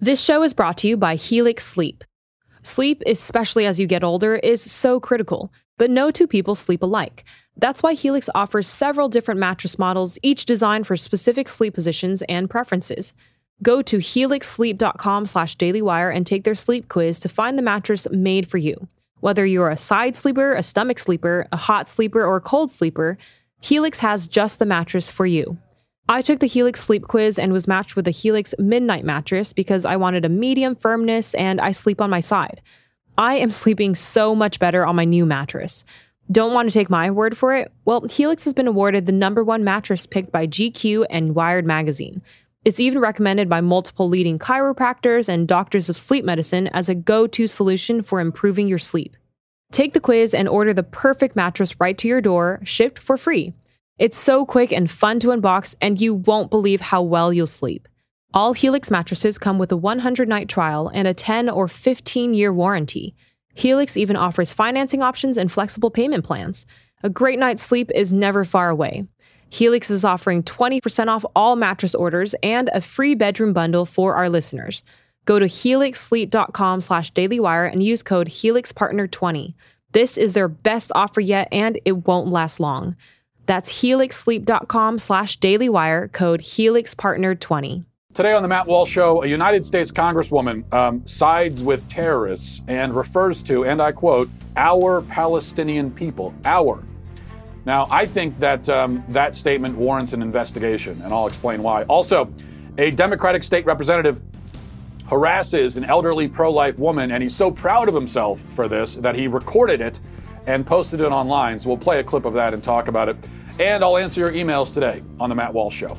This show is brought to you by Helix Sleep. Sleep, especially as you get older, is so critical, but no two people sleep alike. That's why Helix offers several different mattress models, each designed for specific sleep positions and preferences. Go to helixsleep.com/dailywire and take their sleep quiz to find the mattress made for you. Whether you're a side sleeper, a stomach sleeper, a hot sleeper, or a cold sleeper, Helix has just the mattress for you. I took the Helix sleep quiz and was matched with the Helix Midnight mattress because I wanted a medium firmness and I sleep on my side. I am sleeping so much better on my new mattress. Don't want to take my word for it? Well, Helix has been awarded the #1 mattress picked by GQ and Wired magazine. It's even recommended by multiple leading chiropractors and doctors of sleep medicine as a go-to solution for improving your sleep. Take the quiz and order the perfect mattress right to your door, shipped for free. It's so quick and fun to unbox, and you won't believe how well you'll sleep. All Helix mattresses come with a 100-night trial and a 10 or 15-year warranty. Helix even offers financing options and flexible payment plans. A great night's sleep is never far away. Helix is offering 20% off all mattress orders and a free bedroom bundle for our listeners. Go to helixsleep.com/dailywire and use code HelixPartner20. This is their best offer yet, and it won't last long. That's helixsleep.com/dailywire, code HelixPartner20. Today on the Matt Walsh Show, a United States Congresswoman sides with terrorists and refers to, and I quote, our Palestinian people. Our. Now, I think that that statement warrants an investigation, and I'll explain why. Also, a Democratic state representative harasses an elderly pro-life woman, and he's so proud of himself for this that he recorded it and posted it online. So we'll play a clip of that and talk about it. And I'll answer your emails today on the Matt Walsh Show.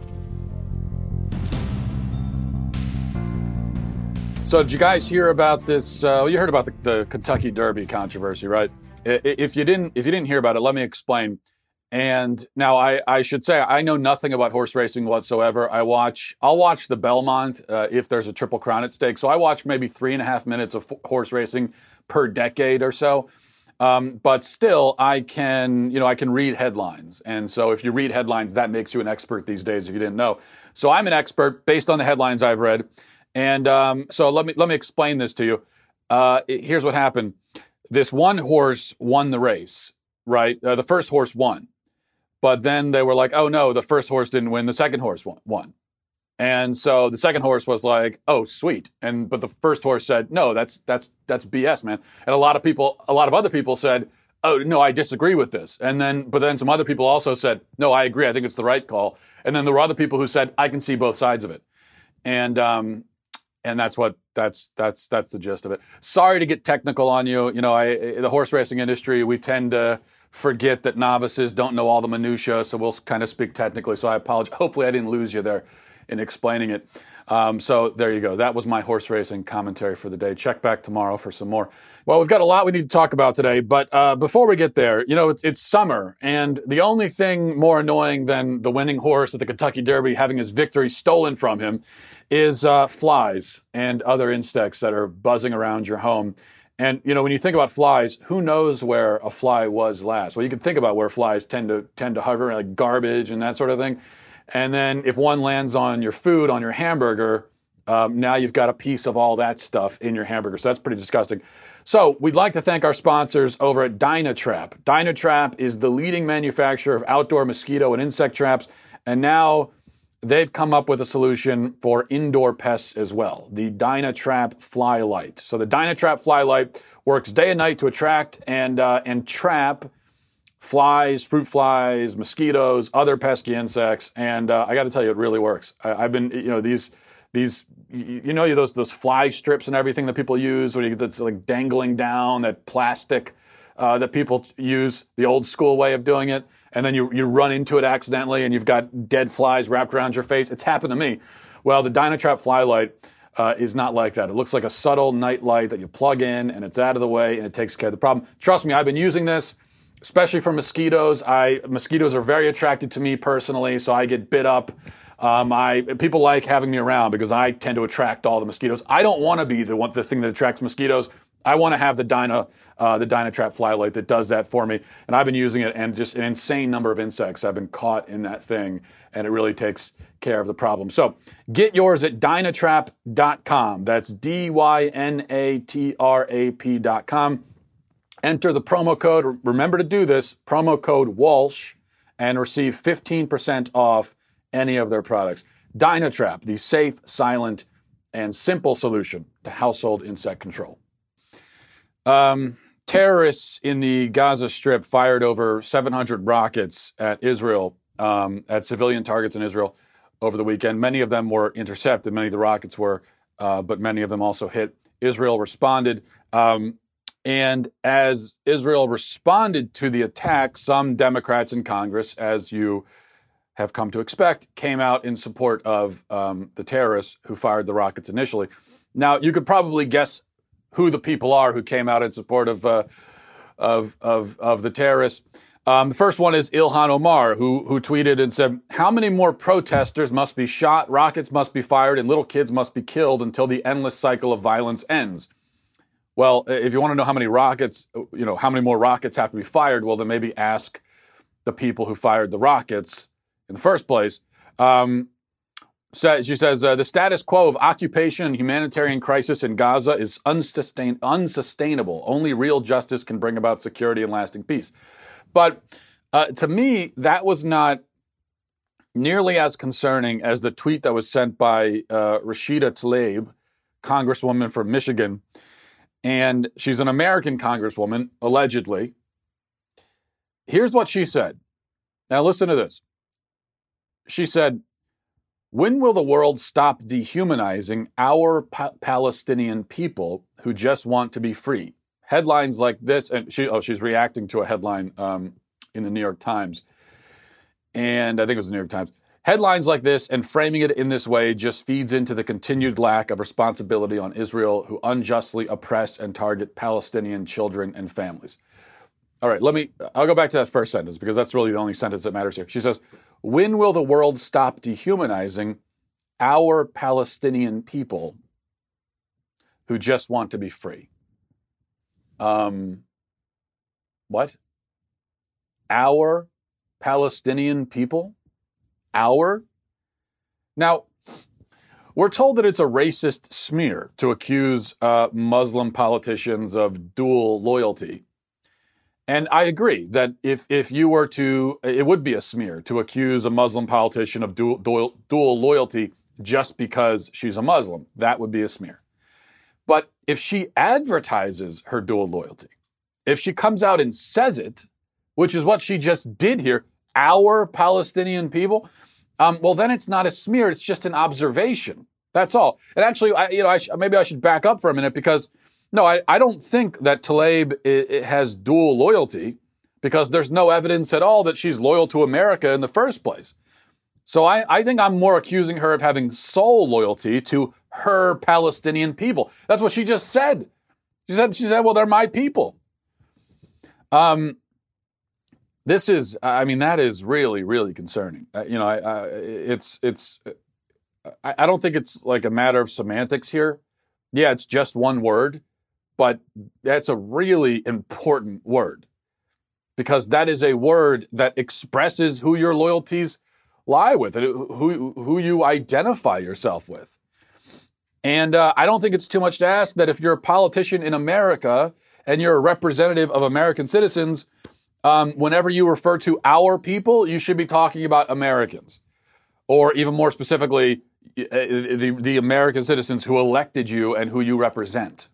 So did you guys hear about this? You heard about the Kentucky Derby controversy, right? If you didn't hear about it, let me explain. And now I should say I know nothing about horse racing whatsoever. I'll watch the Belmont if there's a Triple Crown at stake. So I watch maybe 3.5 minutes of horse racing per decade or so. But still, I can read headlines. And so if you read headlines, that makes you an expert these days if you didn't know. So I'm an expert based on the headlines I've read. And so let me explain this to you. Here's what happened. This one horse won the race, right? The first horse won. But then they were like, oh, no, the first horse didn't win. The second horse won. And so the second horse was like, oh, sweet. But the first horse said, no, that's BS, man. And a lot of other people said, oh, no, I disagree with this. But then some other people also said, no, I agree. I think it's the right call. And then there were other people who said, I can see both sides of it. And that's the gist of it. Sorry to get technical on you. The horse racing industry, we tend to forget that novices don't know all the minutia. So we'll kind of speak technically. So I apologize. Hopefully I didn't lose you there in explaining it. So there you go. That was my horse racing commentary for the day. Check back tomorrow for some more. Well, we've got a lot we need to talk about today, but before we get there, it's summer, and the only thing more annoying than the winning horse at the Kentucky Derby having his victory stolen from him is flies and other insects that are buzzing around your home. And, when you think about flies, who knows where a fly was last? Well, you can think about where flies tend to hover, like garbage and that sort of thing. And then if one lands on your food, on your hamburger, now you've got a piece of all that stuff in your hamburger. So that's pretty disgusting. So we'd like to thank our sponsors over at Dynatrap. Dynatrap is the leading manufacturer of outdoor mosquito and insect traps. And now they've come up with a solution for indoor pests as well, the Dynatrap Fly Light. So the Dynatrap Fly Light works day and night to attract and trap flies, fruit flies, mosquitoes, other pesky insects, and I got to tell you, it really works. I've been, those fly strips and everything that people use, that's like dangling down, that plastic that people use, the old school way of doing it, and then you run into it accidentally, and you've got dead flies wrapped around your face. It's happened to me. Well, the Dynatrap Fly Light is not like that. It looks like a subtle night light that you plug in, and it's out of the way, and it takes care of the problem. Trust me, I've been using this. Especially for mosquitoes. Mosquitoes are very attracted to me personally, so I get bit up. People like having me around because I tend to attract all the mosquitoes. I don't want to be the thing that attracts mosquitoes. I want to have the Dynatrap fly light that does that for me. And I've been using it, and just an insane number of insects have been caught in that thing, and it really takes care of the problem. So get yours at Dynatrap.com. That's Dynatrap.com. Enter the promo code. Remember to do this, promo code Walsh, and receive 15% off any of their products. Dynatrap, the safe, silent, and simple solution to household insect control. Terrorists in the Gaza Strip fired over 700 rockets at Israel, at civilian targets in Israel over the weekend. Many of them were intercepted. Many of the rockets were, but many of them also hit. Israel responded. And as Israel responded to the attack, some Democrats in Congress, as you have come to expect, came out in support of the terrorists who fired the rockets initially. Now, you could probably guess who the people are who came out in support of the terrorists. The first one is Ilhan Omar, who tweeted and said, "How many more protesters must be shot, rockets must be fired, and little kids must be killed until the endless cycle of violence ends?" Well, if you want to know how many rockets, how many more rockets have to be fired, well, then maybe ask the people who fired the rockets in the first place. So she says, the status quo of occupation and humanitarian crisis in Gaza is unsustainable. Only real justice can bring about security and lasting peace. But to me, that was not nearly as concerning as the tweet that was sent by Rashida Tlaib, Congresswoman from Michigan. And she's an American Congresswoman, allegedly. Here's what she said. Now listen to this. She said, "When will the world stop dehumanizing our Palestinian people who just want to be free?" Headlines like this, and she's reacting to a headline in the New York Times. And I think it was the New York Times. Headlines like this and framing it in this way just feeds into the continued lack of responsibility on Israel, who unjustly oppress and target Palestinian children and families. All right, I'll go back to that first sentence because that's really the only sentence that matters here. She says, "When will the world stop dehumanizing our Palestinian people who just want to be free?" What? Our Palestinian people? Our? Now, we're told that it's a racist smear to accuse Muslim politicians of dual loyalty. And I agree that if you were to, it would be a smear to accuse a Muslim politician of dual loyalty just because she's a Muslim. That would be a smear. But if she advertises her dual loyalty, if she comes out and says it, which is what she just did here, our Palestinian people, well, then it's not a smear. It's just an observation. That's all. And actually, maybe I should back up for a minute because no, I don't think that Tlaib has dual loyalty because there's no evidence at all that she's loyal to America in the first place. So I think I'm more accusing her of having sole loyalty to her Palestinian people. That's what she just said. She said, well, they're my people. That is really, really concerning. I don't think it's like a matter of semantics here. Yeah, it's just one word, but that's a really important word because that is a word that expresses who your loyalties lie with and who you identify yourself with. And I don't think it's too much to ask that if you're a politician in America and you're a representative of American citizens, whenever you refer to our people, you should be talking about Americans, or even more specifically, the American citizens who elected you and who you represent.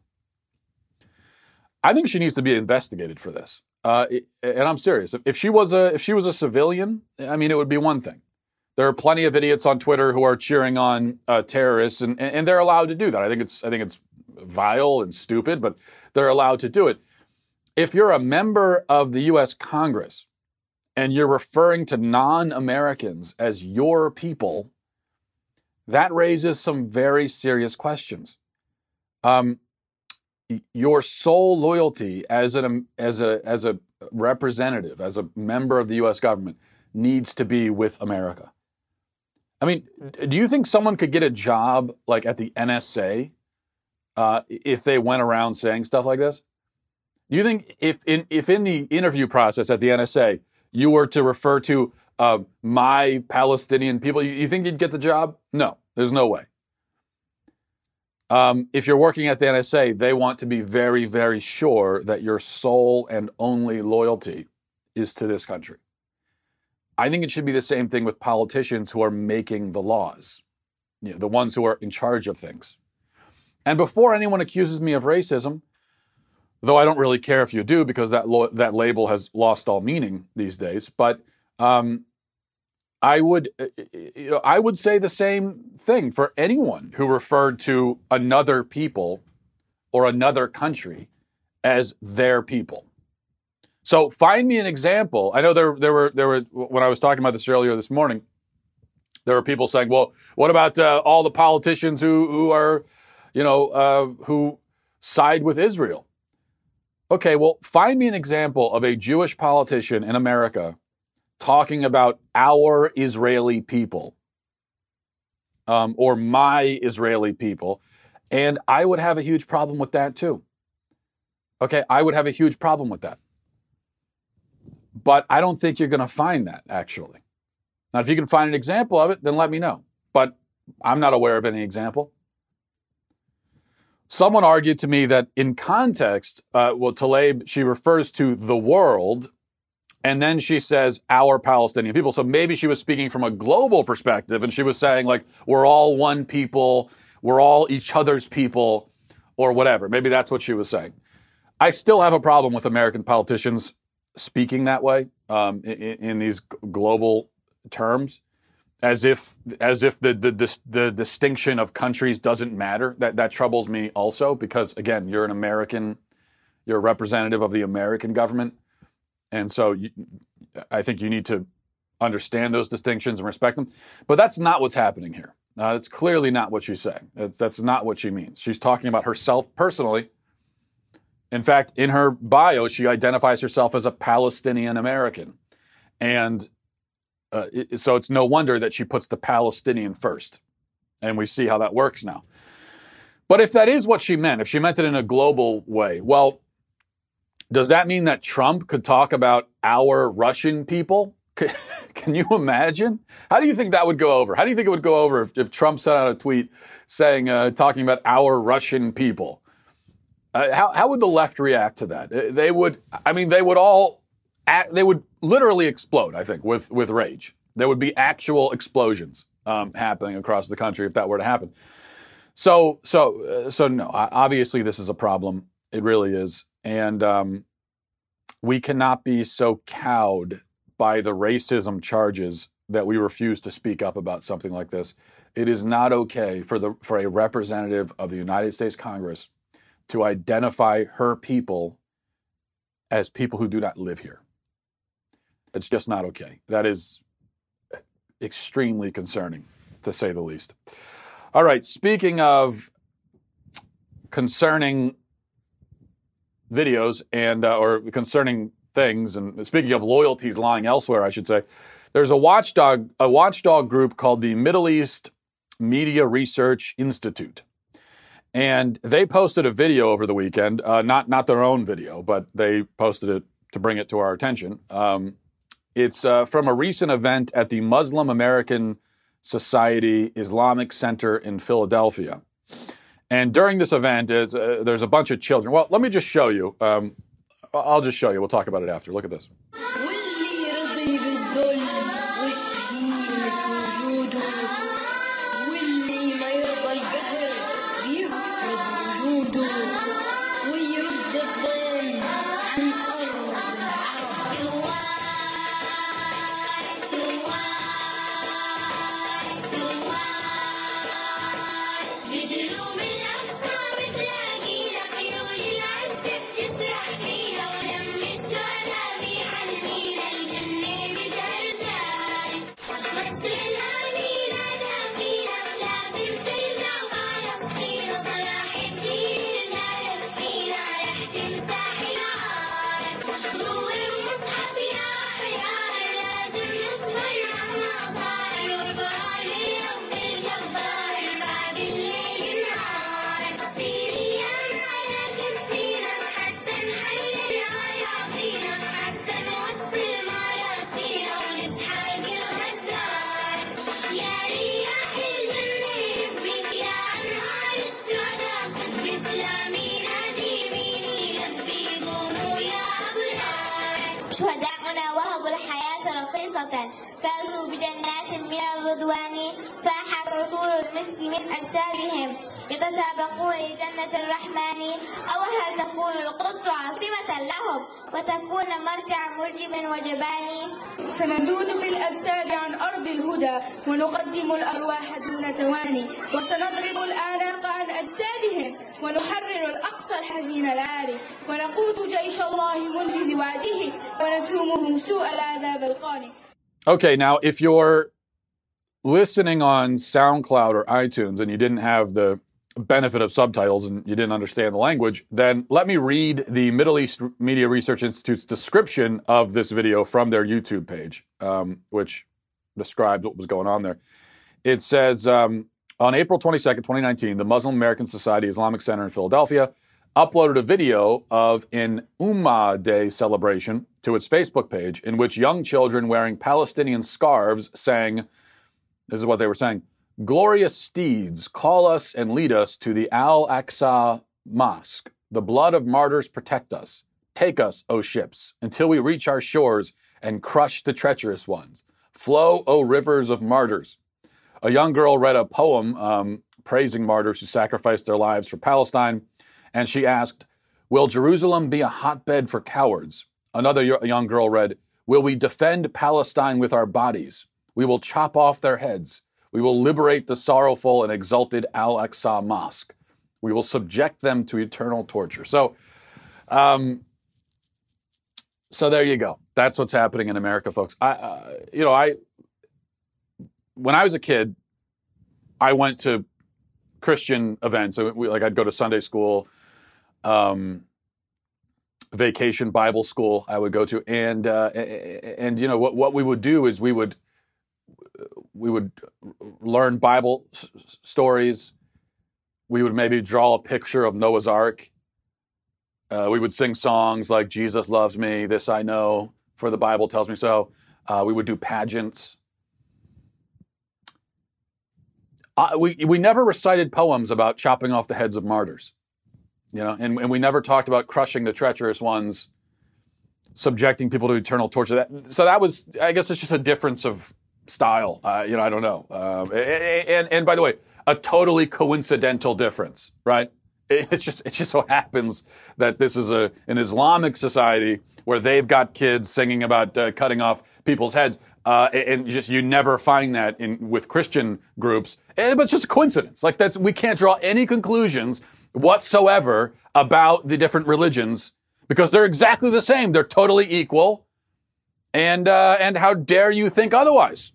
I think she needs to be investigated for this, and I'm serious. If she was a civilian, I mean, it would be one thing. There are plenty of idiots on Twitter who are cheering on terrorists, and they're allowed to do that. I think it's vile and stupid, but they're allowed to do it. If you're a member of the U.S. Congress and you're referring to non-Americans as your people, that raises some very serious questions. Your sole loyalty as a representative, as a member of the U.S. government, needs to be with America. I mean, do you think someone could get a job like at the NSA if they went around saying stuff like this? Do you think if in the interview process at the NSA, you were to refer to my Palestinian people, you think you'd get the job? No, there's no way. If you're working at the NSA, they want to be very, very sure that your sole and only loyalty is to this country. I think it should be the same thing with politicians who are making the laws, the ones who are in charge of things. And before anyone accuses me of racism, though I don't really care if you do because that label has lost all meaning these days, but I would say the same thing for anyone who referred to another people or another country as their people. So find me an example. I know there were when I was talking about this earlier this morning, there were people saying, "Well, what about all the politicians who are, who side with Israel?" Okay, well, find me an example of a Jewish politician in America talking about our Israeli people or my Israeli people, and I would have a huge problem with that too. Okay, I would have a huge problem with that. But I don't think you're going to find that, actually. Now, if you can find an example of it, then let me know. But I'm not aware of any example. Someone argued to me that in context, Tlaib, she refers to the world, and then she says our Palestinian people. So maybe she was speaking from a global perspective, and she was saying, like, we're all one people, we're all each other's people, or whatever. Maybe that's what she was saying. I still have a problem with American politicians speaking that way in these global terms, as if the distinction of countries doesn't matter. That troubles me also because, again, you're an American, you're a representative of the American government, and so I think you need to understand those distinctions and respect them. But that's not what's happening here. That's clearly not what she's saying. That's not what she means. She's talking about herself personally. In fact, in her bio, she identifies herself as a Palestinian American. And so it's no wonder that she puts the Palestinian first. And we see how that works now. But if that is what she meant, if she meant it in a global way, well, does that mean that Trump could talk about our Russian people? Can you imagine? How do you think that would go over? How do you think it would go over if Trump sent out a tweet saying, talking about our Russian people? How would the left react to that? They would literally explode, I think, with rage. There would be actual explosions happening across the country if that were to happen. So no, obviously this is a problem. It really is. And we cannot be so cowed by the racism charges that we refuse to speak up about something like this. It is not okay for a representative of the United States Congress to identify her people as people who do not live here. It's just not okay. That is extremely concerning, to say the least. All right, speaking of concerning videos and or concerning things, and speaking of loyalties lying elsewhere, I should say, there's a watchdog group called the Middle East Media Research Institute. And they posted a video over the weekend, not their own video, but they posted it to bring it to our attention. It's from a recent event at the Muslim American Society Islamic Center in Philadelphia. And during this event, there's a bunch of children. Well, let me just show you. I'll just show you. We'll talk about it after. Look at this. خالصة فازوا بجنات من الرضوان فاحت عطور المسك من أجسادهم يتسابقون لجنة الرحمن أو هل تكون القدس عاصمة لهم وتكون مرتع مرجم وجبان سندود بالأجساد عن أرض الهدى ونقدم الأرواح دون تواني وسنضرب الآناق عن أجسادهم ونحرر الأقصى الحزين العاري ونقود جيش الله منجز وعده ونسومهم سوء العذاب القاني. Okay, now if you're listening on SoundCloud or iTunes and you didn't have the benefit of subtitles and you didn't understand the language, then let me read the Middle East Media Research Institute's description of this video from their YouTube page, which described what was going on there. It says, on April 22nd, 2019, the Muslim American Society Islamic Center in Philadelphia uploaded a video of an Ummah Day celebration to its Facebook page in which young children wearing Palestinian scarves sang, this is what they were saying, "Glorious steeds, call us and lead us to the Al-Aqsa Mosque. The blood of martyrs protect us. Take us, O ships, until we reach our shores and crush the treacherous ones. Flow, O rivers of martyrs." A young girl read a poem praising martyrs who sacrificed their lives for Palestine, and she asked, "Will Jerusalem be a hotbed for cowards?" Another young girl read, "Will we defend Palestine with our bodies? We will chop off their heads. We will liberate the sorrowful and exalted Al-Aqsa Mosque. We will subject them to eternal torture." So there you go. That's what's happening in America, folks. When I was a kid, I went to Christian events. I'd go to Sunday school, vacation Bible school I would go to, and what we would do is we would learn Bible stories. We would maybe draw a picture of Noah's Ark. We would sing songs like "Jesus loves me, this I know, for the Bible tells me so." We would do pageants. We never recited poems about chopping off the heads of martyrs, and we never talked about crushing the treacherous ones, subjecting people to eternal torture. So that was, I guess, it's just a difference of style. I don't know. And by the way, a totally coincidental difference, right? It just so happens that this is an Islamic society where they've got kids singing about cutting off people's heads, and you never find that with Christian groups. But it's just a coincidence. We can't draw any conclusions whatsoever about the different religions because they're exactly the same. They're totally equal. And how dare you think otherwise?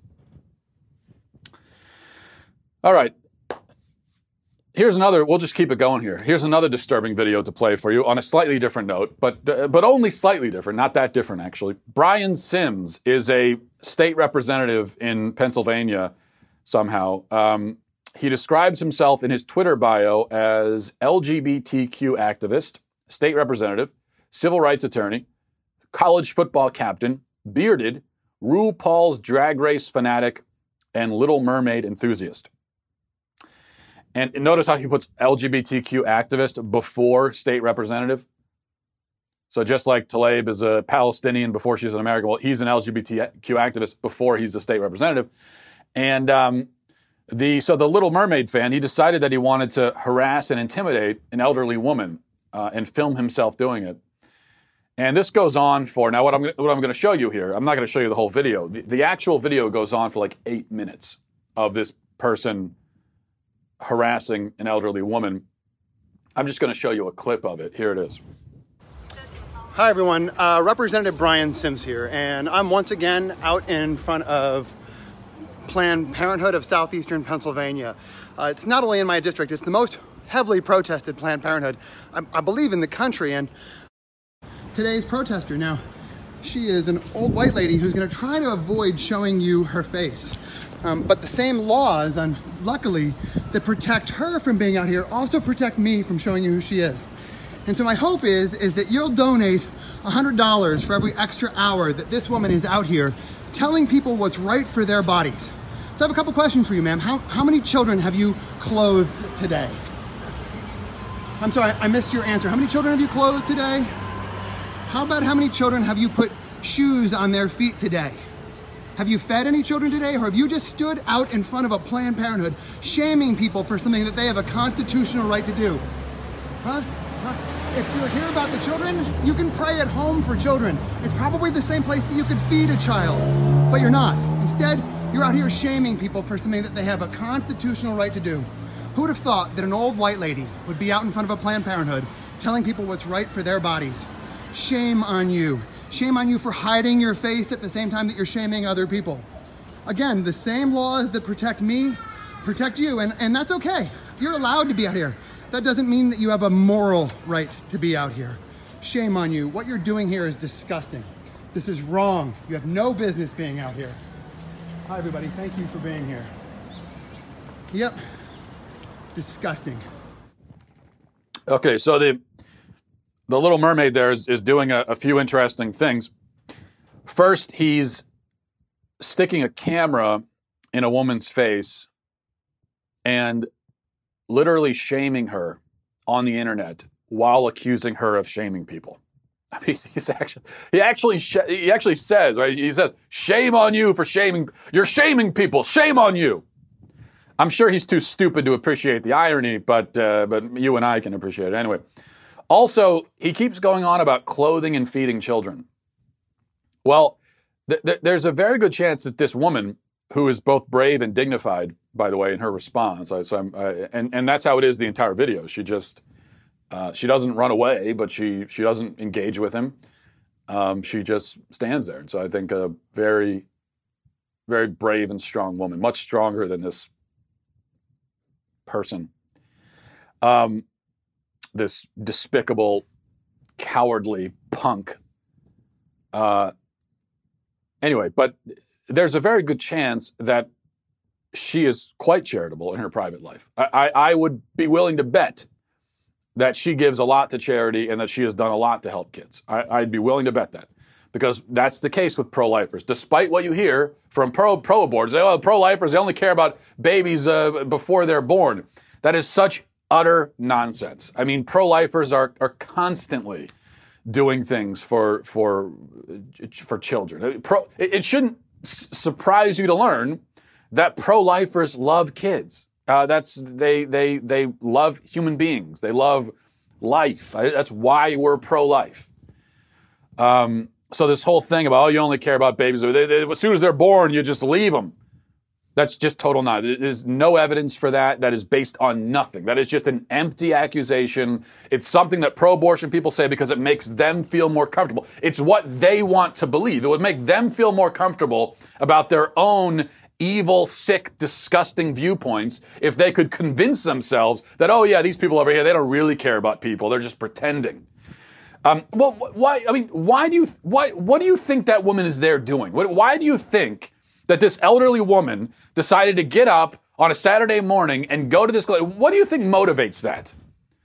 All right. Here's another, we'll just keep it going here. Here's another disturbing video to play for you on a slightly different note, but only slightly different, not that different actually. Brian Sims is a state representative in Pennsylvania somehow. He describes himself in his Twitter bio as LGBTQ activist, state representative, civil rights attorney, college football captain, bearded, RuPaul's Drag Race fanatic, and Little Mermaid enthusiast. And notice how he puts LGBTQ activist before state representative. So just like Tlaib is a Palestinian before she's an American, well, he's an LGBTQ activist before he's a state representative. And the Little Mermaid fan, he decided that he wanted to harass and intimidate an elderly woman and film himself doing it. And this goes on for, now what I'm going to show you here, I'm not going to show you the whole video. The actual video goes on for like 8 minutes of this person harassing an elderly woman. I'm just going to show you a clip of it. Here it is. Hi everyone, Representative Brian Sims here, and I'm once again out in front of Planned Parenthood of Southeastern Pennsylvania. It's not only in my district, it's the most heavily protested Planned Parenthood, I believe, in the country. And today's protester, now, she is an old white lady who's going to try to avoid showing you her face. But the same laws, luckily, that protect her from being out here also protect me from showing you who she is. And so my hope is that you'll donate $100 for every extra hour that this woman is out here telling people what's right for their bodies. So I have a couple questions for you, ma'am. How many children have you clothed today? I'm sorry, I missed your answer. How many children have you clothed today? How about how many children have you put shoes on their feet today? Have you fed any children today, or have you just stood out in front of a Planned Parenthood shaming people for something that they have a constitutional right to do? Huh? If you're here about the children, you can pray at home for children. It's probably the same place that you could feed a child, but you're not. Instead, you're out here shaming people for something that they have a constitutional right to do. Who would have thought that an old white lady would be out in front of a Planned Parenthood telling people what's right for their bodies? Shame on you. Shame on you for hiding your face at the same time that you're shaming other people. Again, the same laws that protect me protect you, and that's okay. You're allowed to be out here. That doesn't mean that you have a moral right to be out here. Shame on you. What you're doing here is disgusting. This is wrong. You have no business being out here. Hi, everybody. Thank you for being here. Yep. Disgusting. Okay, so the Little Mermaid there is doing a few interesting things. First, he's sticking a camera in a woman's face and literally shaming her on the internet while accusing her of shaming people. I mean, he actually says, right? He says, "Shame on you for shaming. You're shaming people. Shame on you." I'm sure he's too stupid to appreciate the irony, but you and I can appreciate it anyway. Also, he keeps going on about clothing and feeding children. Well, there's a very good chance that this woman, who is both brave and dignified, by the way, in her response, and that's how it is the entire video. She doesn't run away, but she doesn't engage with him. She just stands there. And so I think a very, very brave and strong woman, much stronger than this person. This despicable, cowardly punk. Anyway, but there's a very good chance that she is quite charitable in her private life. I would be willing to bet that she gives a lot to charity and that she has done a lot to help kids. I'd be willing to bet that, because that's the case with pro-lifers. Despite what you hear from pro-aborters, pro-lifers, they only care about babies before they're born. That is such utter nonsense. I mean, pro-lifers are constantly doing things for children. It shouldn't surprise you to learn that pro-lifers love kids. They love human beings. They love life. That's why we're pro-life. So this whole thing about, you only care about babies. As soon as they're born, you just leave them. That's just total nonsense. There's no evidence for that. That is based on nothing. That is just an empty accusation. It's something that pro-abortion people say because it makes them feel more comfortable. It's what they want to believe. It would make them feel more comfortable about their own evil, sick, disgusting viewpoints if they could convince themselves that, oh yeah, these people over here, they don't really care about people. They're just pretending. Well, why? I mean, what do you think that woman is there doing? Why do you think that this elderly woman decided to get up on a Saturday morning and go to this? What do you think motivates that?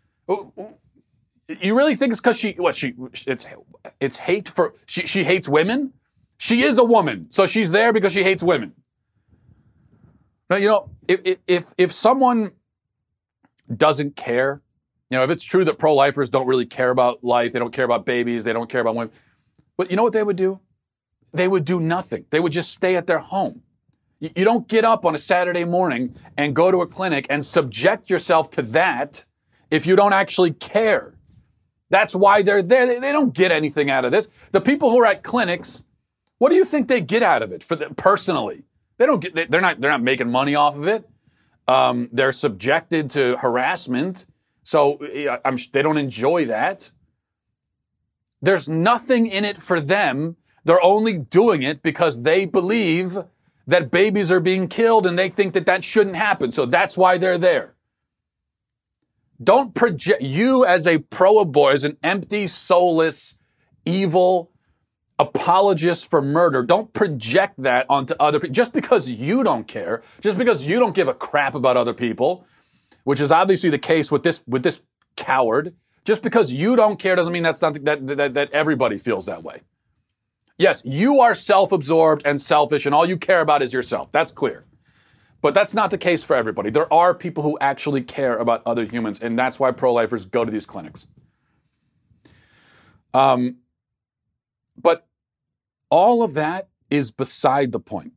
You really think it's because it's hate for, she hates women? She is a woman, so she's there because she hates women. Now, you know, if someone doesn't care, you know, if it's true that pro-lifers don't really care about life, they don't care about babies, they don't care about women, but you know what they would do? They would do nothing. They would just stay at their home. You don't get up on a Saturday morning and go to a clinic and subject yourself to that if you don't actually care. That's why they're there. They don't get anything out of this. The people who are at clinics, what do you think they get out of it personally? They don't get. They're not making money off of it. They're subjected to harassment, so they don't enjoy that. There's nothing in it for them. They're only doing it because they believe that babies are being killed and they think that that shouldn't happen. So that's why they're there. Don't project you as a pro-abortion, as an empty, soulless, evil apologist for murder. Don't project that onto other people. Just because you don't care, just because you don't give a crap about other people, which is obviously the case with this coward, just because you don't care doesn't mean that's something that everybody feels that way. Yes, you are self-absorbed and selfish, and all you care about is yourself. That's clear. But that's not the case for everybody. There are people who actually care about other humans, and that's why pro-lifers go to these clinics. But all of that is beside the point.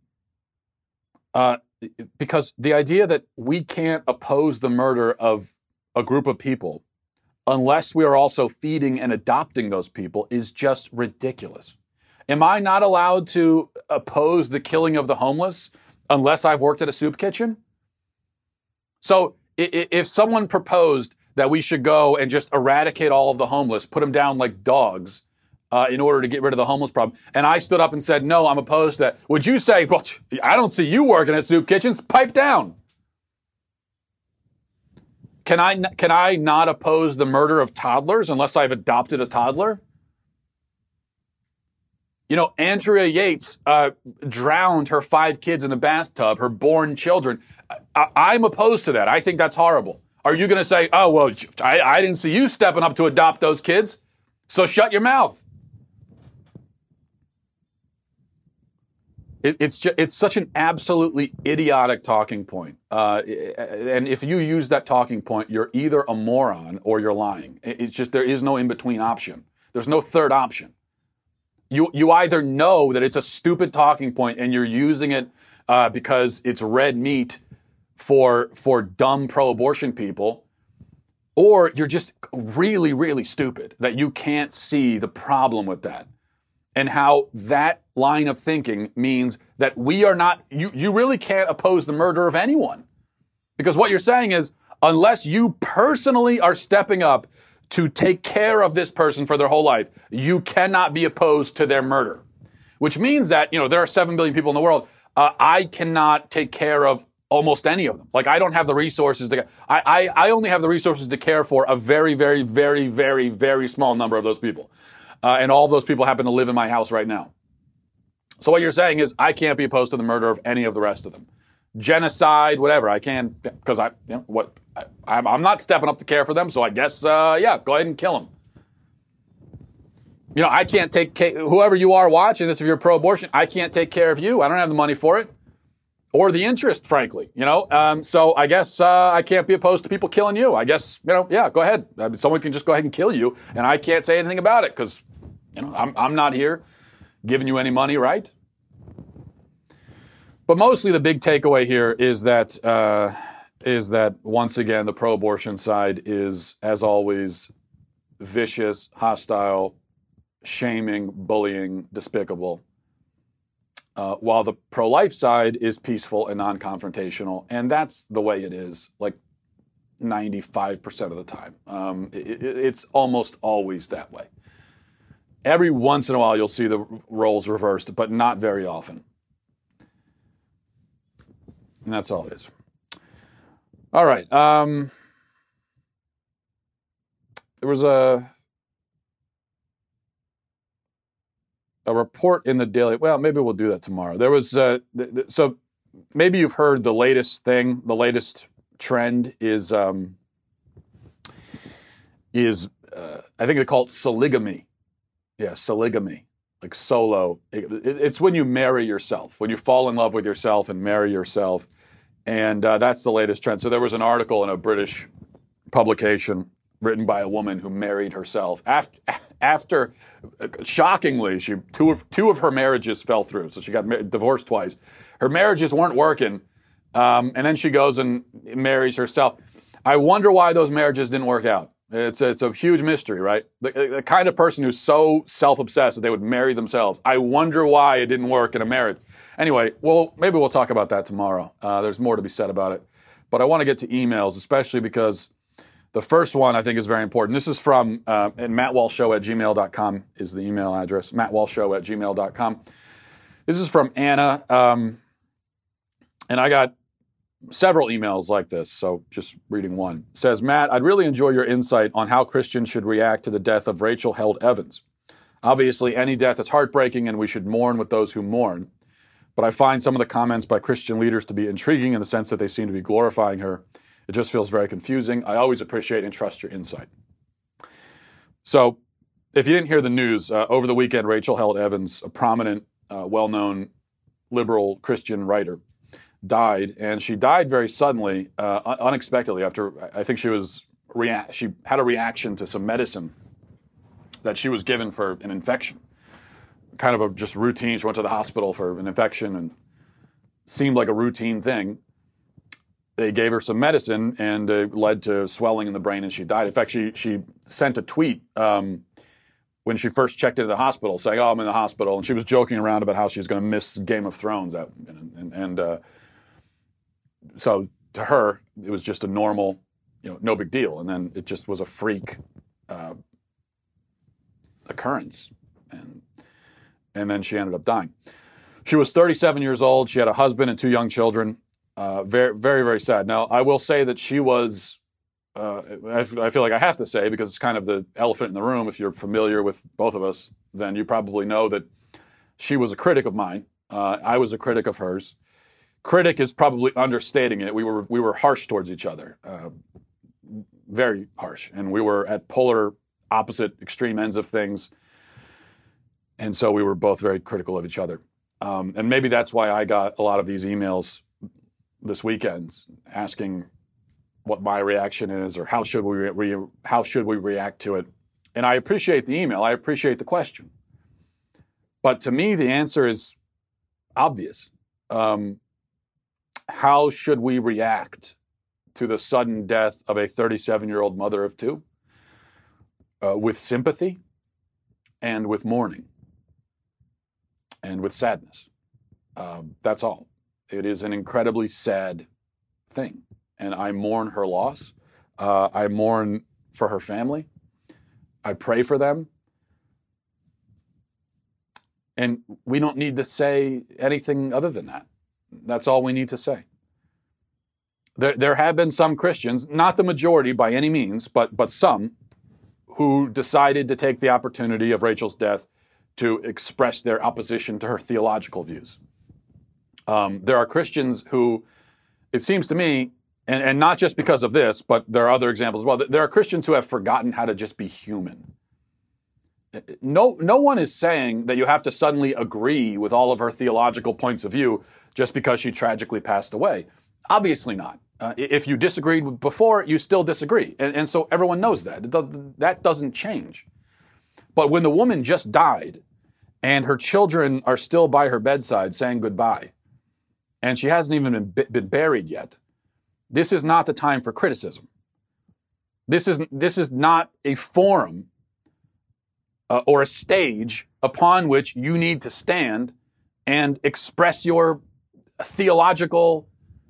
Because the idea that we can't oppose the murder of a group of people unless we are also feeding and adopting those people is just ridiculous. Am I not allowed to oppose the killing of the homeless unless I've worked at a soup kitchen? So if someone proposed that we should go and just eradicate all of the homeless, put them down like dogs in order to get rid of the homeless problem, and I stood up and said, no, I'm opposed to that, would you say, well, I don't see you working at soup kitchens, pipe down? Can I not oppose the murder of toddlers unless I've adopted a toddler? You know, Andrea Yates drowned her 5 kids in the bathtub, her born children. I'm opposed to that. I think that's horrible. Are you going to say, oh, well, I didn't see you stepping up to adopt those kids, so shut your mouth? It's such an absolutely idiotic talking point. And if you use that talking point, you're either a moron or you're lying. It's just, there is no in-between option. There's no third option. You either know that it's a stupid talking point and you're using it because it's red meat for dumb pro-abortion people, or you're just really, really stupid that you can't see the problem with that. And how that line of thinking means that we are not, you really can't oppose the murder of anyone. Because what you're saying is, unless you personally are stepping up to take care of this person for their whole life, you cannot be opposed to their murder. Which means that, there are 7 billion people in the world. I cannot take care of almost any of them. Like, I don't have the resources to, I only have the resources to care for a very, very, very, very, very small number of those people. And all of those people happen to live in my house right now. So what you're saying is I can't be opposed to the murder of any of the rest of them. Genocide, whatever. I can, because I'm not stepping up to care for them. So I guess, go ahead and kill them. I can't take whoever you are watching this, if you're pro-abortion, I can't take care of you. I don't have the money for it or the interest, frankly, So I guess I can't be opposed to people killing you. I guess, go ahead. Someone can just go ahead and kill you, and I can't say anything about it because, I'm not here giving you any money, right? But mostly the big takeaway here is that once again, the pro-abortion side is, as always, vicious, hostile, shaming, bullying, despicable. While the pro-life side is peaceful and non-confrontational. And that's the way it is, like 95% of the time. It's almost always that way. Every once in a while, you'll see the roles reversed, but not very often. And that's all it is. All right. There was a report in the Daily. Well, maybe we'll do that tomorrow. There was so maybe you've heard the latest thing. The latest trend is I think they call it soligamy. Yeah, soligamy, like solo. It's when you marry yourself, when you fall in love with yourself and marry yourself, and that's the latest trend. So there was an article in a British publication written by a woman who married herself after shockingly, two of her marriages fell through. So she got divorced twice. Her marriages weren't working, and then she goes and marries herself. I wonder why those marriages didn't work out. It's a huge mystery, right? The kind of person who's so self-obsessed that they would marry themselves. I wonder why it didn't work in a marriage. Anyway, well, maybe we'll talk about that tomorrow. There's more to be said about it. But I want to get to emails, especially because the first one I think is very important. This is from mattwalshshow@gmail.com is the email address, mattwalshshow@gmail.com. This is from Anna, and I got several emails like this, so just reading one. It says, Matt, I'd really enjoy your insight on how Christians should react to the death of Rachel Held Evans. Obviously, any death is heartbreaking and we should mourn with those who mourn. But I find some of the comments by Christian leaders to be intriguing in the sense that they seem to be glorifying her. It just feels very confusing. I always appreciate and trust your insight. So, if you didn't hear the news, over the weekend, Rachel Held Evans, a prominent, well-known liberal Christian writer, died, and she died very suddenly, unexpectedly. After I think she had a reaction to some medicine that she was given for an infection. kind of a just routine. She went to the hospital for an infection and seemed like a routine thing. They gave her some medicine and it led to swelling in the brain and she died. In fact, she sent a tweet when she first checked into the hospital saying, "Oh, I'm in the hospital." And she was joking around about how she was going to miss Game of Thrones. So to her, it was just a normal, no big deal. And then it just was a freak occurrence. And then she ended up dying. She was 37 years old. She had a husband and 2 young children. Very, very, very sad. Now, I will say that she was, I feel like I have to say, because it's kind of the elephant in the room. If you're familiar with both of us, then you probably know that she was a critic of mine. I was a critic of hers. Critic is probably understating it. We were harsh towards each other, very harsh. And we were at polar opposite extreme ends of things. And so we were both very critical of each other. And maybe that's why I got a lot of these emails this weekend asking what my reaction is or how should we react to it. And I appreciate the email. I appreciate the question. But to me, the answer is obvious. How should we react to the sudden death of a 37-year-old mother of 2? With sympathy and with mourning and with sadness. That's all. It is an incredibly sad thing. And I mourn her loss. I mourn for her family. I pray for them. And we don't need to say anything other than that. That's all we need to say. There have been some Christians, not the majority by any means, but some, who decided to take the opportunity of Rachel's death to express their opposition to her theological views. There are Christians who, it seems to me, and not just because of this, but there are other examples as well, there are Christians who have forgotten how to just be human. No one is saying that you have to suddenly agree with all of her theological points of view just because she tragically passed away. Obviously not. If you disagreed before, you still disagree. And so everyone knows that. That doesn't change. But when the woman just died and her children are still by her bedside saying goodbye, and she hasn't even been buried yet, this is not the time for criticism. This is not a forum or a stage upon which you need to stand and express your theological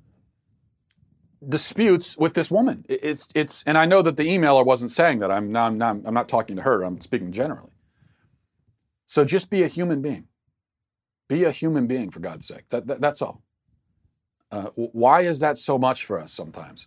disputes with this woman. It's and I know that the emailer wasn't saying that. I'm not talking to her. I'm speaking generally. So just be a human being. Be a human being, for God's sake. That's all. Why is that so much for us sometimes?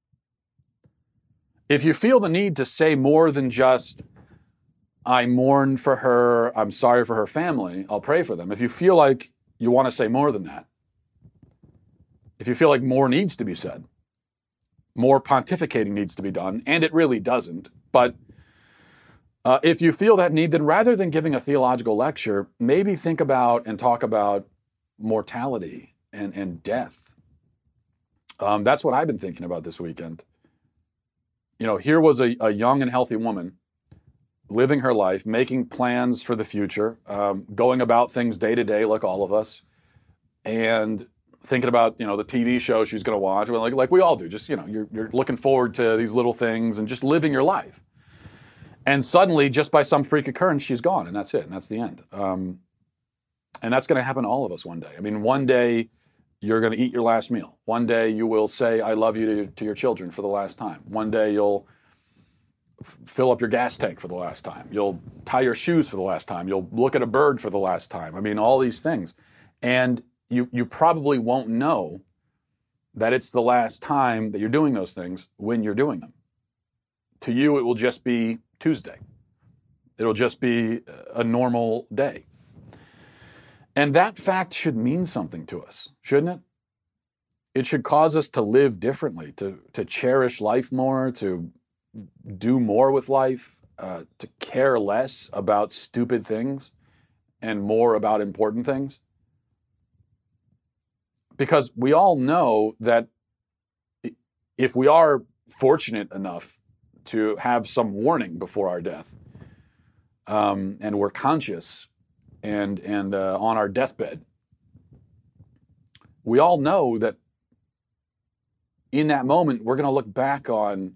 If you feel the need to say more than just, I mourn for her, I'm sorry for her family, I'll pray for them. If you feel like you want to say more than that, if you feel like more needs to be said, more pontificating needs to be done, and it really doesn't, but if you feel that need, then rather than giving a theological lecture, maybe think about and talk about mortality and death. That's what I've been thinking about this weekend. Here was a young and healthy woman living her life, making plans for the future, going about things day to day like all of us, and thinking about, the TV show she's going to watch, like we all do. Just, you're looking forward to these little things and just living your life. And suddenly, just by some freak occurrence, she's gone, and that's it, and that's the end. And that's going to happen to all of us one day. I mean, one day you're going to eat your last meal. One day you will say, I love you to your children for the last time. One day you'll fill up your gas tank for the last time. You'll tie your shoes for the last time. You'll look at a bird for the last time. I mean, all these things. And you probably won't know that it's the last time that you're doing those things when you're doing them. To you, it will just be Tuesday. It'll just be a normal day. And that fact should mean something to us, shouldn't it? It should cause us to live differently, to cherish life more, to do more with life, to care less about stupid things and more about important things. Because we all know that if we are fortunate enough to have some warning before our death, and we're conscious and on our deathbed, we all know that in that moment, we're going to look back on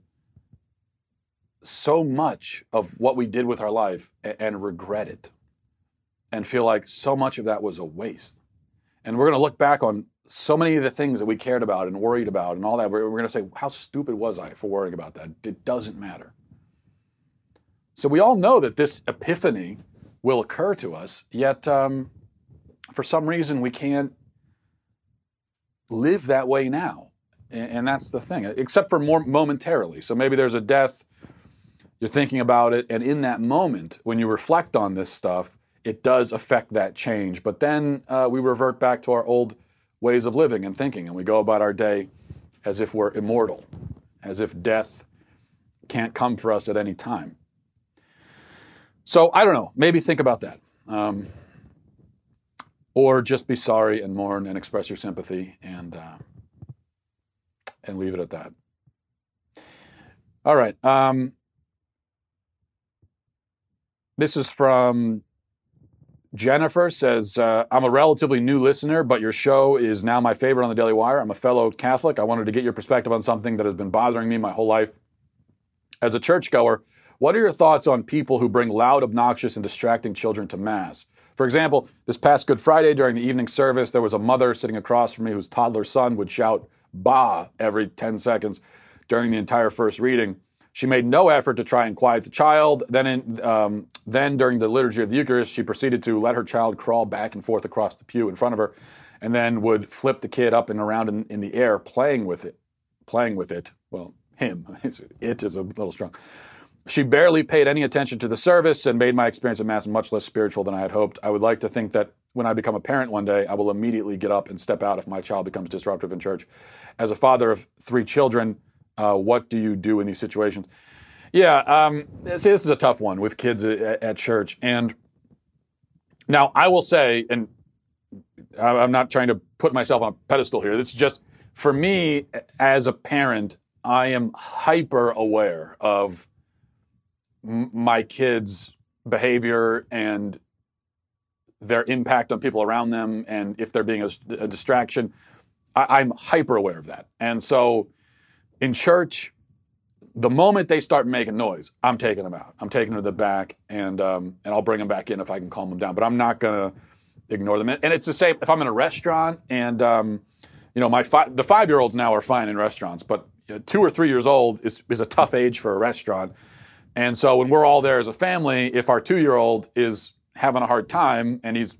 so much of what we did with our life and regret it and feel like so much of that was a waste. And we're going to look back on so many of the things that we cared about and worried about and all that. We're going to say, how stupid was I for worrying about that? It doesn't matter. So we all know that this epiphany will occur to us, yet for some reason we can't live that way now. And that's the thing, except for more momentarily. So maybe there's a death, you're thinking about it, and in that moment, when you reflect on this stuff, it does affect that change. But then we revert back to our old ways of living and thinking, and we go about our day as if we're immortal, as if death can't come for us at any time. So I don't know, maybe think about that. Or just be sorry and mourn and express your sympathy and leave it at that. All right. This is from Jennifer. Says, I'm a relatively new listener, but your show is now my favorite on the Daily Wire. I'm a fellow Catholic. I wanted to get your perspective on something that has been bothering me my whole life. As a churchgoer, what are your thoughts on people who bring loud, obnoxious, and distracting children to Mass? For example, this past Good Friday during the evening service, there was a mother sitting across from me whose toddler son would shout "Bah" every 10 seconds during the entire first reading. She made no effort to try and quiet the child. Then during the liturgy of the Eucharist, she proceeded to let her child crawl back and forth across the pew in front of her, and then would flip the kid up and around in the air, playing with it. Well, him. It is a little strong. She barely paid any attention to the service and made my experience at Mass much less spiritual than I had hoped. I would like to think that when I become a parent one day, I will immediately get up and step out if my child becomes disruptive in church. As a father of 3 children, what do you do in these situations? Yeah, see, this is a tough one with kids at church. And now I will say, and I'm not trying to put myself on a pedestal here. This is just, for me, as a parent, I am hyper aware of my kids' behavior and their impact on people around them, and if they're being a distraction. I'm hyper aware of that. And so in church, the moment they start making noise, I'm taking them out. I'm taking them to the back, and I'll bring them back in if I can calm them down. But I'm not going to ignore them. And it's the same if I'm in a restaurant, and the 5-year-olds now are fine in restaurants, but 2 or 3 years old is a tough age for a restaurant. And so when we're all there as a family, if our 2-year-old is having a hard time and he's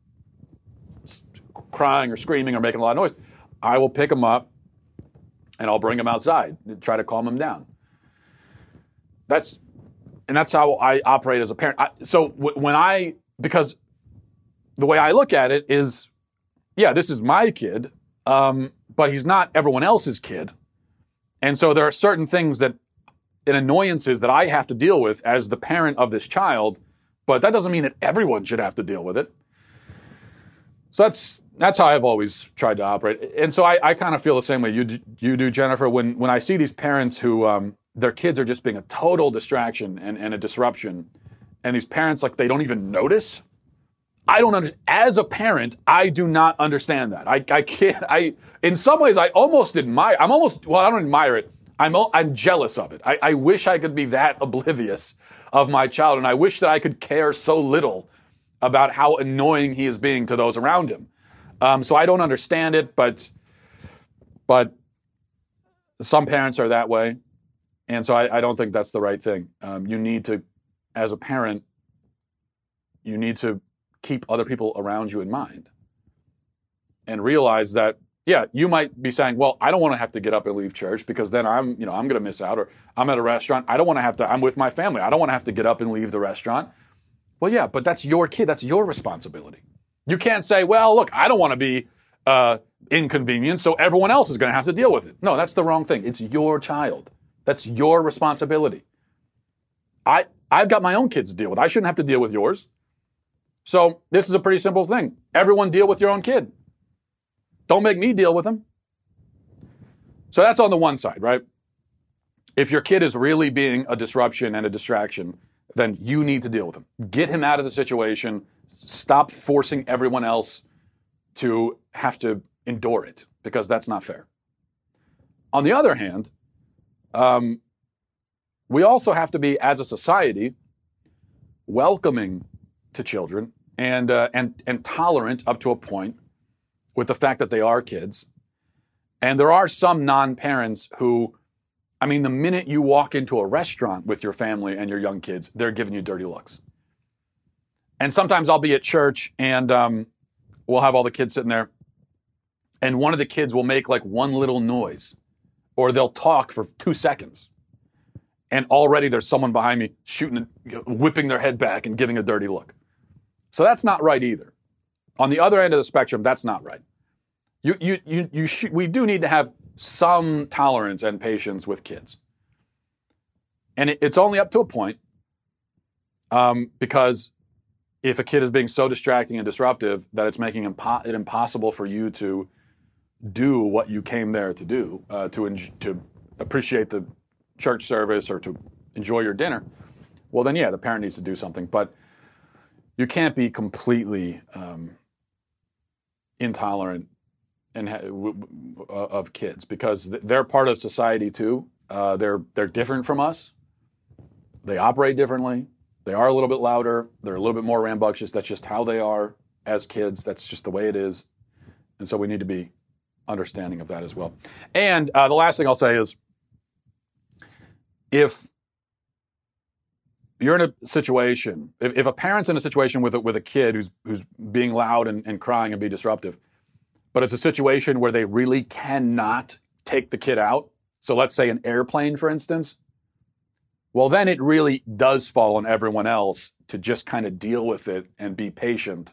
crying or screaming or making a lot of noise, I will pick him up and I'll bring him outside and try to calm him down. That's how I operate as a parent. Because the way I look at it is, yeah, this is my kid, but he's not everyone else's kid. And so there are certain things and annoyances that I have to deal with as the parent of this child, but that doesn't mean that everyone should have to deal with it. So that's how I've always tried to operate. And so I kind of feel the same way you do, Jennifer, when I see these parents who their kids are just being a total distraction and a disruption, and these parents, like, they don't even notice. I don't understand. As a parent, I do not understand that. I can't. In some ways, I almost admire. I don't admire it. I'm jealous of it. I wish I could be that oblivious of my child, and I wish that I could care so little about how annoying he is being to those around him. So I don't understand it, but some parents are that way, and so I don't think that's the right thing. You need to, as a parent, you need to keep other people around you in mind and realize that, yeah, you might be saying, well, I don't want to have to get up and leave church because then I'm going to miss out, or I'm at a restaurant. I don't want to have to, I'm with my family. I don't want to have to get up and leave the restaurant. Well, yeah, but that's your kid. That's your responsibility. You can't say, well, look, I don't want to be inconvenienced, so everyone else is going to have to deal with it. No, that's the wrong thing. It's your child. That's your responsibility. I've got my own kids to deal with. I shouldn't have to deal with yours. So this is a pretty simple thing. Everyone deal with your own kid. Don't make me deal with them. So that's on the one side, right? If your kid is really being a disruption and a distraction, then you need to deal with him. Get him out of the situation. Stop forcing everyone else to have to endure it, because that's not fair. On the other hand, we also have to be, as a society, welcoming to children and tolerant up to a point with the fact that they are kids. And there are some non-parents who, I mean, the minute you walk into a restaurant with your family and your young kids, they're giving you dirty looks. And sometimes I'll be at church and we'll have all the kids sitting there, and one of the kids will make like one little noise, or they'll talk for 2 seconds. And already there's someone behind me whipping their head back and giving a dirty look. So that's not right either. On the other end of the spectrum, that's not right. We do need to have some tolerance and patience with kids. And it's only up to a point, because if a kid is being so distracting and disruptive that it's making it impossible for you to do what you came there to do, to appreciate the church service or to enjoy your dinner, well then, yeah, the parent needs to do something. But you can't be completely intolerant of kids, because they're part of society too. They're different from us. They operate differently. They are a little bit louder. They're a little bit more rambunctious. That's just how they are as kids. That's just the way it is. And so we need to be understanding of that as well. And the last thing I'll say is, if you're in a situation, if a parent's in a situation with a kid who's being loud and crying and be disruptive, but it's a situation where they really cannot take the kid out, so let's say an airplane, for instance, well, then it really does fall on everyone else to just kind of deal with it and be patient,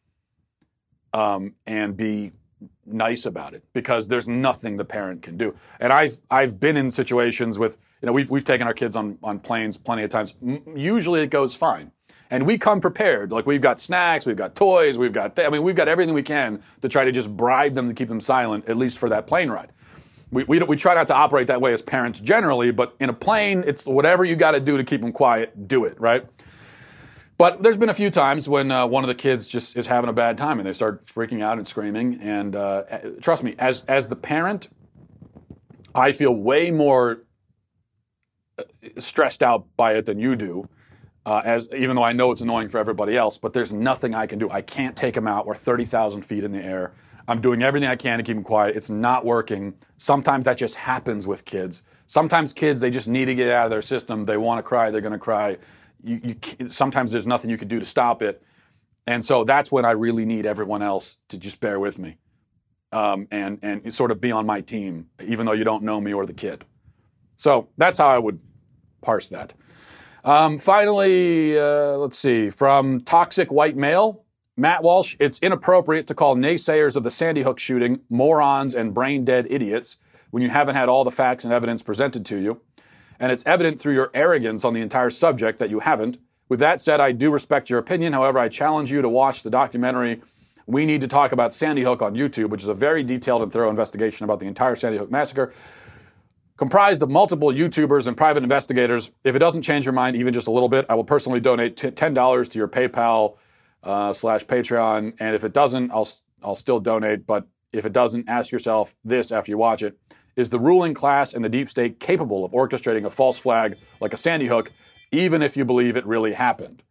and be nice about it, because there's nothing the parent can do. And I've been in situations with, we've taken our kids on planes plenty of times. Usually it goes fine. And we come prepared. Like, we've got snacks, we've got toys, we've got everything we can to try to just bribe them to keep them silent, at least for that plane ride. We try not to operate that way as parents generally, but in a plane, it's whatever you got to do to keep them quiet, do it, right? But there's been a few times when one of the kids just is having a bad time and they start freaking out and screaming. And trust me, as the parent, I feel way more stressed out by it than you do. Even though I know it's annoying for everybody else, but there's nothing I can do. I can't take them out. We're 30,000 feet in the air. I'm doing everything I can to keep them quiet. It's not working. Sometimes that just happens with kids. Sometimes kids, they just need to get out of their system. They want to cry. They're going to cry. Sometimes there's nothing you can do to stop it. And so that's when I really need everyone else to just bear with me, and sort of be on my team, even though you don't know me or the kid. So that's how I would parse that. Finally, let's see, from Toxic White Male, Matt Walsh: it's inappropriate to call naysayers of the Sandy Hook shooting morons and brain-dead idiots when you haven't had all the facts and evidence presented to you. And it's evident through your arrogance on the entire subject that you haven't. With that said, I do respect your opinion. However, I challenge you to watch the documentary We Need to Talk About Sandy Hook on YouTube, which is a very detailed and through investigation about the entire Sandy Hook massacre, comprised of multiple YouTubers and private investigators. If it doesn't change your mind even just a little bit, I will personally donate $10 to your PayPal /Patreon. And if it doesn't, I'll still donate. But if it doesn't, ask yourself this after you watch it: is the ruling class and the deep state capable of orchestrating a false flag like a Sandy Hook, even if you believe it really happened?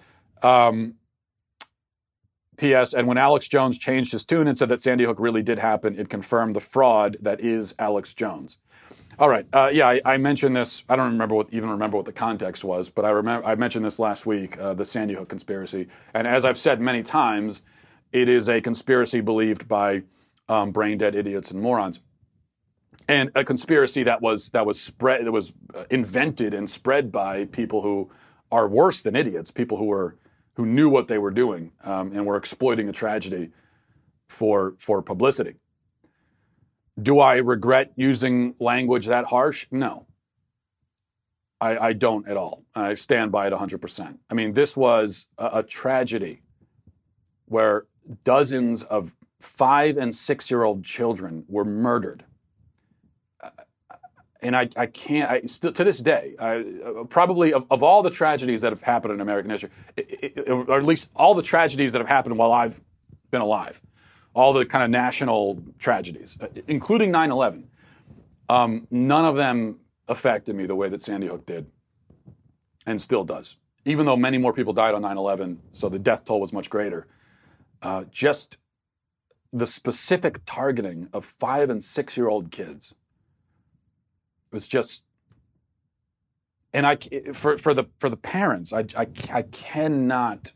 P.S. And when Alex Jones changed his tune and said that Sandy Hook really did happen, it confirmed the fraud that is Alex Jones. All right. I mentioned this. I don't remember what the context was, but I mentioned this last week, the Sandy Hook conspiracy. And as I've said many times, it is a conspiracy believed by brain-dead idiots and morons. And a conspiracy that was invented and spread by people who are worse than idiots, people who knew what they were doing, and were exploiting a tragedy for publicity. Do I regret using language that harsh? No. I don't at all. I stand by it 100%. I mean, this was a tragedy where dozens of 5- and 6-year-old children were murdered. and I can't, still to this day, probably of all the tragedies that have happened in American history, or at least all the tragedies that have happened while I've been alive, all the kind of national tragedies, including 9/11, none of them affected me the way that Sandy Hook did, and still does. Even though many more people died on 9/11, so the death toll was much greater. Just the specific targeting of 5- and 6-year-old kids was just, and for the parents, I cannot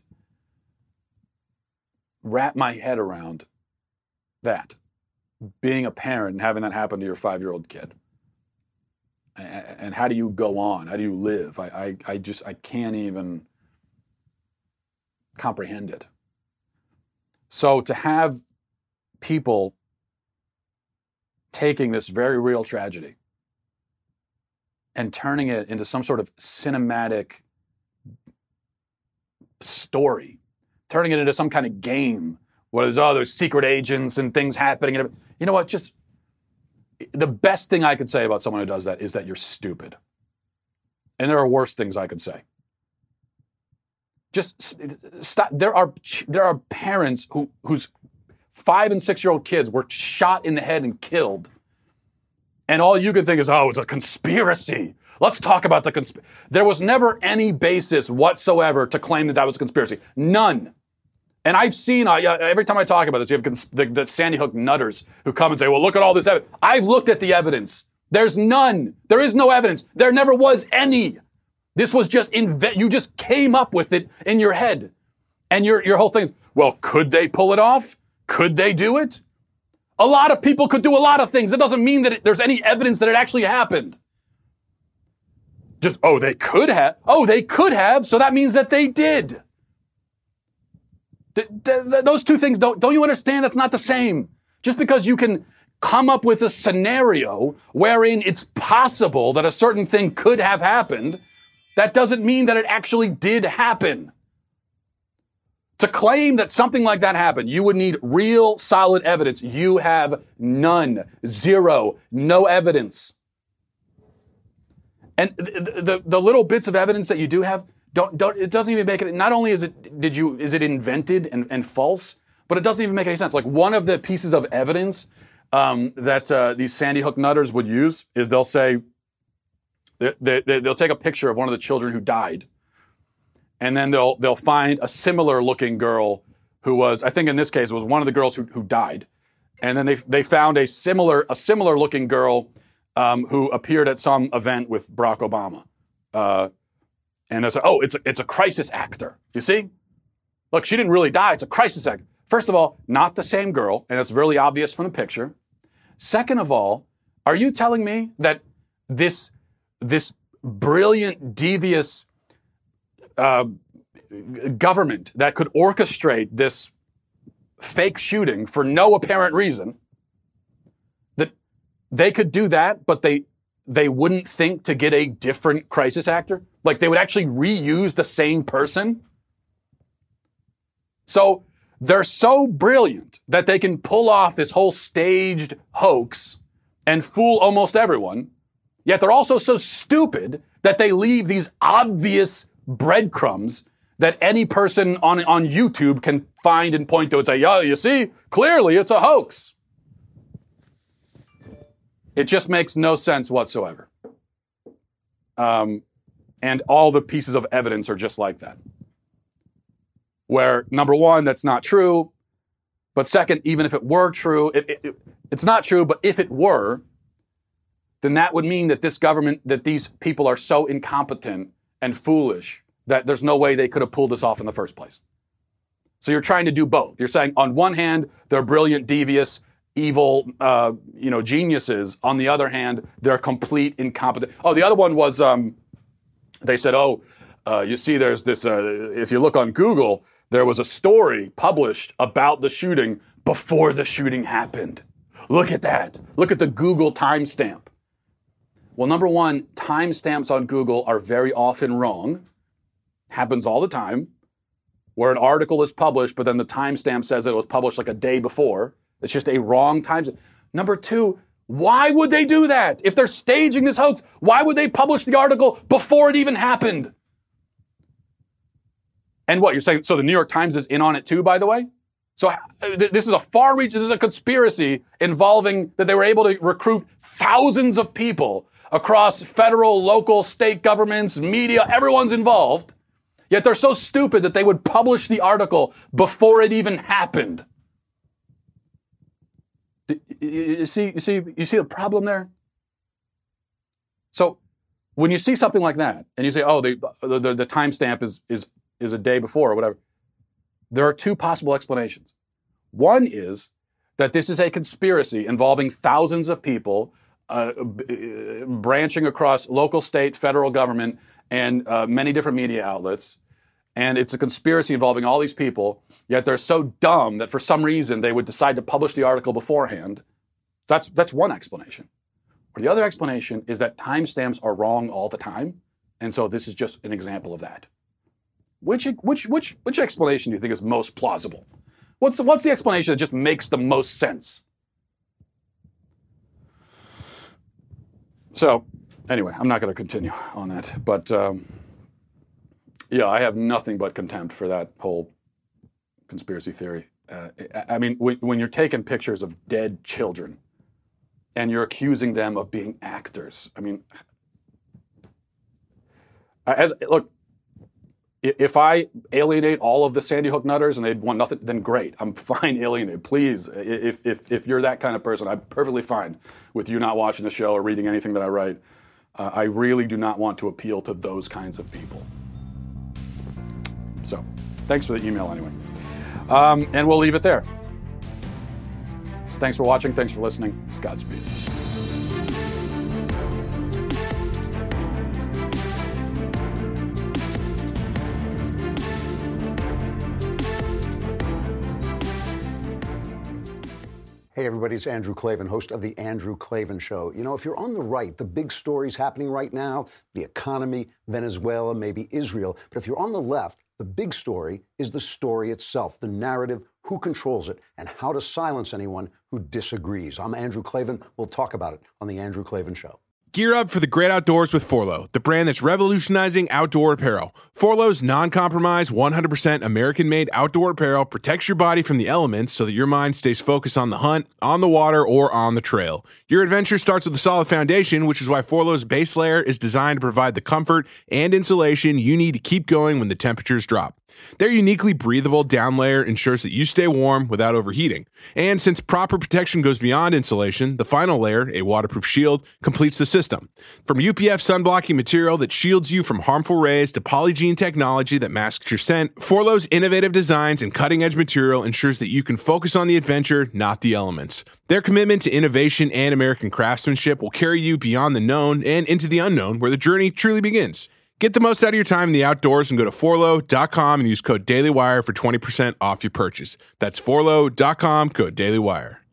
wrap my head around that, being a parent and having that happen to your 5-year-old kid. And how do you go on? How do you live? I can't even comprehend it. So to have people taking this very real tragedy and turning it into some sort of cinematic story, turning it into some kind of game where there's secret agents and things happening. And you know what? Just the best thing I could say about someone who does that is that you're stupid. And there are worse things I could say. Just stop. There are parents whose 5- and 6-year-old kids were shot in the head and killed. And all you can think is, oh, it's a conspiracy. Let's talk about the conspiracy. There was never any basis whatsoever to claim that was a conspiracy. None. And I've seen, every time I talk about this, you have the Sandy Hook nutters who come and say, well, look at all this evidence. I've looked at the evidence. There's none. There is no evidence. There never was any. This was just you just came up with it in your head. And your whole thing is, well, could they pull it off? Could they do it? A lot of people could do a lot of things. It doesn't mean that there's any evidence that it actually happened. Just, they could have. They could have, so that means that they did. Those two things, don't you understand? That's not the same. Just because you can come up with a scenario wherein it's possible that a certain thing could have happened, that doesn't mean that it actually did happen. To claim that something like that happened, you would need real solid evidence. You have none, zero, no evidence. And the little bits of evidence that you do have, it doesn't even make it. Not only is it invented and false, but it doesn't even make any sense. Like one of the pieces of evidence that these Sandy Hook nutters would use is they'll say they'll take a picture of one of the children who died. And then they'll find a similar looking girl who was, I think in this case, it was one of the girls who died. And then they found a similar looking girl who appeared at some event with Barack Obama. And they said, it's a crisis actor. You see? Look, she didn't really die. It's a crisis actor. First of all, not the same girl, and it's really obvious from the picture. Second of all, are you telling me that this brilliant, devious government that could orchestrate this fake shooting for no apparent reason, that they could do that, but they wouldn't think to get a different crisis actor? Like they would actually reuse the same person? So they're so brilliant that they can pull off this whole staged hoax and fool almost everyone, yet they're also so stupid that they leave these obvious breadcrumbs that any person on YouTube can find and point to and say, you see, clearly it's a hoax. It just makes no sense whatsoever. And all the pieces of evidence are just like that. Where, number one, that's not true. But second, even if it were true, it's not true, but if it were, then that would mean that this government, that these people are so incompetent and foolish that there's no way they could have pulled this off in the first place. So you're trying to do both. You're saying, on one hand, they're brilliant, devious, evil, geniuses. On the other hand, they're complete incompetent. The other one was, they said, you see, there's this, if you look on Google, there was a story published about the shooting before the shooting happened. Look at that. Look at the Google timestamp. Well, number one, timestamps on Google are very often wrong. Happens all the time, where an article is published, but then the timestamp says that it was published like a day before. It's just a wrong timestamp. Number two, Why would they do that? If they're staging this hoax, why would they publish the article before it even happened? And what, you're saying, so the New York Times is in on it too, by the way? So this is a far-reach, this is a conspiracy involving that they were able to recruit thousands of people across federal, local, state governments, media, everyone's involved. Yet they're so stupid that they would publish the article before it even happened. You see the problem there? So when you see something like that and you say, oh, the timestamp is a day before or whatever, there are two possible explanations. One is that this is a conspiracy involving thousands of people branching across local, state, federal government, and many different media outlets. And it's a conspiracy involving all these people, yet they're so dumb that for some reason they would decide to publish the article beforehand. That's one explanation. Or the other explanation is that timestamps are wrong all the time, and so this is just an example of that. Which explanation do you think is most plausible? What's the explanation that just makes the most sense? So, anyway, I'm not going to continue on that, but yeah, I have nothing but contempt for that whole conspiracy theory. I mean, when you're taking pictures of dead children and you're accusing them of being actors, I mean, look, if I alienate all of the Sandy Hook nutters and they'd want nothing, then great. I'm fine alienated. Please, if you're that kind of person, I'm perfectly fine with you not watching the show or reading anything that I write. I really do not want to appeal to those kinds of people. So, thanks for the email anyway. And we'll leave it there. Thanks for watching. Thanks for listening. Godspeed. Hey everybody, it's Andrew Klavan, host of The Andrew Klavan Show. You know, if you're on the right, the big stories happening right now, the economy, Venezuela, maybe Israel. But if you're on the left, the big story is the story itself, the narrative, who controls it, and how to silence anyone who disagrees. I'm Andrew Klavan. We'll talk about it on The Andrew Klavan Show. Gear up for the great outdoors with Forloh, the brand that's revolutionizing outdoor apparel. Forloh's non-compromise, 100% American-made outdoor apparel protects your body from the elements so that your mind stays focused on the hunt, on the water, or on the trail. Your adventure starts with a solid foundation, which is why Forloh's base layer is designed to provide the comfort and insulation you need to keep going when the temperatures drop. Their uniquely breathable down layer ensures that you stay warm without overheating. And since proper protection goes beyond insulation, the final layer, a waterproof shield, completes the system. From UPF sunblocking material that shields you from harmful rays to Polygiene technology that masks your scent, Forloh's innovative designs and cutting-edge material ensures that you can focus on the adventure, not the elements. Their commitment to innovation and American craftsmanship will carry you beyond the known and into the unknown, where the journey truly begins. Get the most out of your time in the outdoors and go to forloh.com and use code DailyWire for 20% off your purchase. That's forloh.com, code DailyWire.